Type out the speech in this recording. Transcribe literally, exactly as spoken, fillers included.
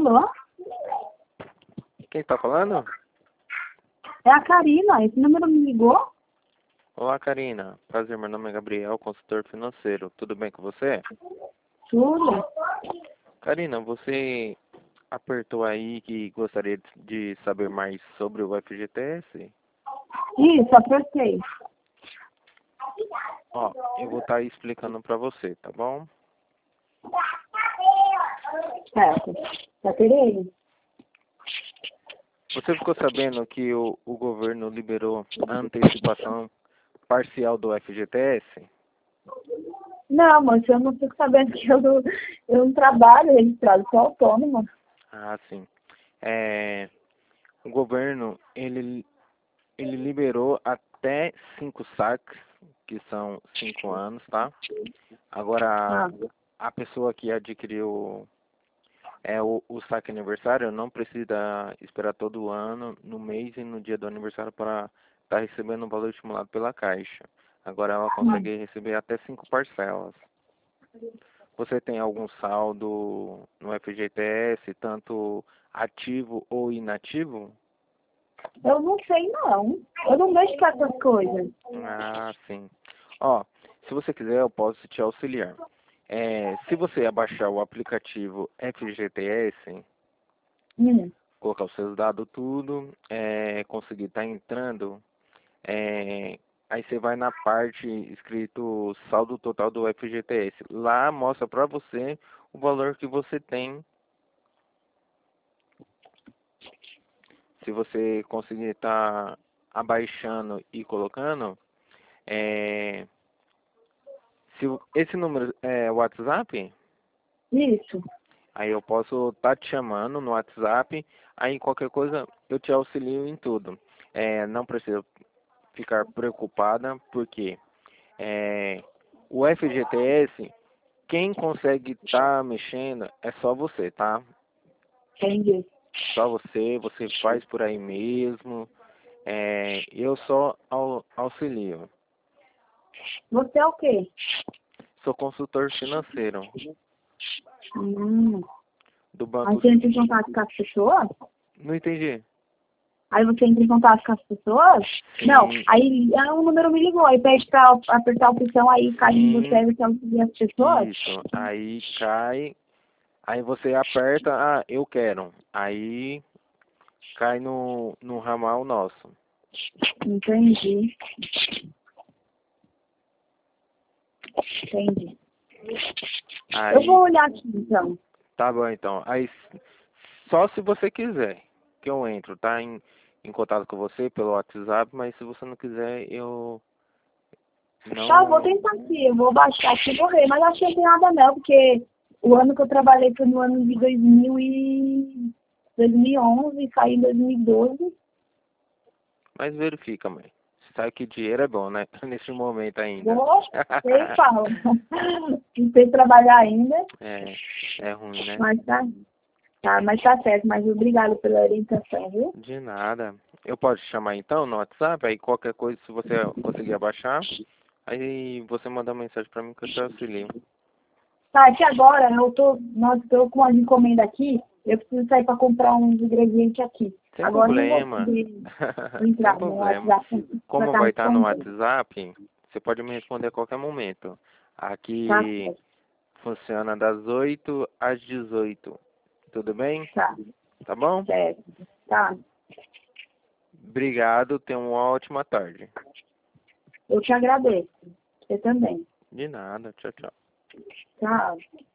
Alô? Quem tá falando? É a Karina. Esse número me ligou? Olá, Karina. Prazer, meu nome é Gabriel, consultor financeiro. Tudo bem com você? Tudo. Karina, você apertou aí que gostaria de saber mais sobre o F G T S? Isso, apertei. Ó, eu vou estar explicando pra você, tá bom? Certo. Já terei? Você ficou sabendo que o, o governo liberou a antecipação parcial do F G T S? Não, mas eu não fico sabendo que eu não, eu não trabalho registrado, sou autônoma. Ah, sim. É, o governo, ele, ele liberou até cinco saques, que são cinco anos, tá? Agora, Ah, a pessoa que adquiriu é, o, o saque aniversário não precisa esperar todo ano, no mês e no dia do aniversário para estar recebendo o valor estimulado pela Caixa. Agora ela consegue receber até cinco parcelas. Você tem algum saldo no F G T S, tanto ativo ou inativo? eu não sei, não. Eu não mexo com essas coisas. Ah, sim. Ó, se você quiser, eu posso te auxiliar. É, se você abaixar o aplicativo F G T S, Hum. colocar os seus dados tudo, é, conseguir estar entrando, é, aí você vai na parte escrito saldo total do F G T S. Lá mostra para você o valor que você tem. Se você conseguir estar abaixando e colocando, é, se o- esse número é WhatsApp, Isso. aí eu posso estar te chamando no WhatsApp, aí qualquer coisa eu te auxilio em tudo. É, não precisa ficar preocupada, porque é, o F G T S, quem consegue estar mexendo é só você, tá? Entendi. Só você, você faz por aí mesmo. É, eu só au- auxilio. Você é o quê? Sou consultor financeiro Hum. do Aí banco. você entra em contato com as pessoas? Não entendi. Aí você entra em contato com as pessoas? Não, Sim, aí ah, o número me ligou, aí pede pra apertar a opção, aí cai em você sim, e você auxilia as pessoas? isso. Aí cai, aí você aperta, ah, eu quero. Aí cai no, no ramal nosso. Entendi. Entendi. Eu Aí, vou olhar aqui, então. tá bom então. Aí só se você quiser que eu entro, tá? Em, em contato com você pelo WhatsApp, mas se você não quiser, eu Tá, eu vou não. tentar aqui, eu vou baixar aqui e vou ver, mas acho que não tem nada não, porque o ano que eu trabalhei foi no ano de dois mil e... dois mil e onze e saí em dois mil e doze. Mas verifica, mãe. Você sabe que dinheiro é bom, né? Nesse momento ainda. Vou, sei, fala. Não sei trabalhar ainda, É, é ruim, né? mas tá, tá, mas tá certo, mas obrigado pela orientação, viu? De nada. Eu posso te chamar então no WhatsApp, aí qualquer coisa, se você conseguir abaixar, aí você manda uma mensagem pra mim que eu te auxilio. Tá, aqui agora eu tô, nós tô com uma encomenda aqui, eu preciso sair para comprar uns ingredientes aqui. Sem Agora eu não vou problema. conseguir Sem entrar no problema. WhatsApp para Como estar vai estar no respondendo. WhatsApp, você pode me responder a qualquer momento. Tá Aqui certo, funciona das oito às dezoito. Tudo bem? tá Tá bom? certo. Tá, Obrigado, tenha uma ótima tarde. eu te agradeço. Você também. De nada. Tchau, tchau. Tchau.